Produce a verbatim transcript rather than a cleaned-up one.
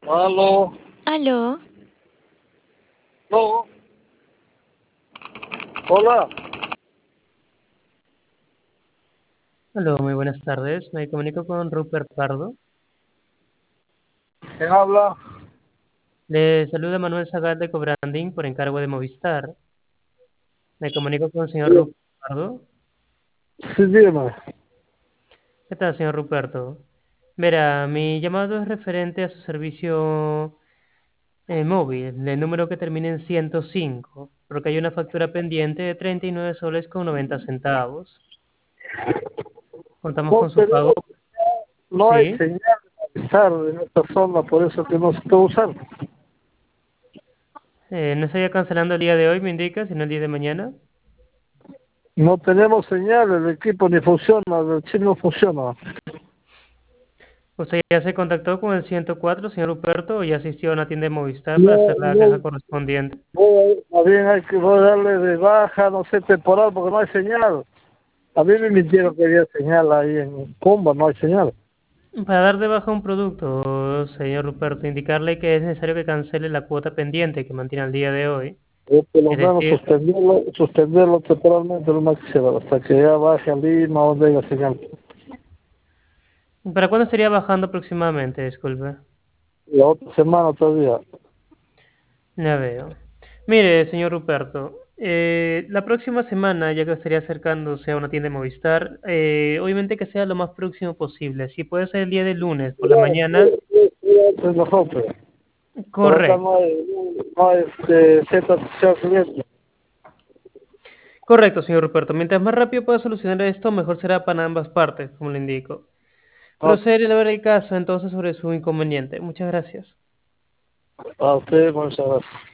Aló, Aló, no, hola, Hola, muy buenas tardes. Me comunico con Rupert Pardo. ¿quién habla? Le saluda Manuel Zagal de Cobranding por encargo de Movistar. Me comunico con el señor Rupert Pardo. Sí, dime. ¿Qué tal, señor Ruperto? Verá, mi llamado es referente a su servicio eh, móvil, el número que termina en ciento cinco, porque hay una factura pendiente de treinta y nueve soles con noventa centavos. Contamos No con su pago. tenemos, no hay Sí. señal de avisar en esta zona, por eso que no se puede usar. Eh, no estaría cancelando el día de hoy, me indica, sino el día de mañana. No tenemos señal, el equipo ni funciona, el chip no funciona. ¿Usted ya se contactó con el ciento cuatro, señor Ruperto, o ya asistió a una tienda de Movistar para No, hacer la queja no, correspondiente? no, más bien hay que voy a darle de baja, no sé, temporal, porque no hay señal. A mí me mintieron que había señal ahí en Comba, no hay señal. Para dar de baja un producto, señor Ruperto, indicarle que es necesario que cancele la cuota pendiente que mantiene al día de hoy. O por lo Es menos decir, suspenderlo, suspenderlo temporalmente lo más que se va, hasta que ya baje a Lima donde haya señal. ¿para cuándo estaría bajando aproximadamente? Disculpe. La otra semana todavía. Ya veo. Mire, señor Ruperto, eh, la próxima semana, ya que estaría acercándose a una tienda de Movistar, eh, obviamente que sea lo más próximo posible. Si puede ser el día de lunes por la mañana, Es mejor, pero por acá correcto. no hay, no hay este, Z social cliente. Correcto, señor Ruperto. Mientras más rápido pueda solucionar esto, mejor será para ambas partes, como le indico. A, Procederé a ver el caso entonces sobre su inconveniente. Muchas gracias. a usted, muchas gracias.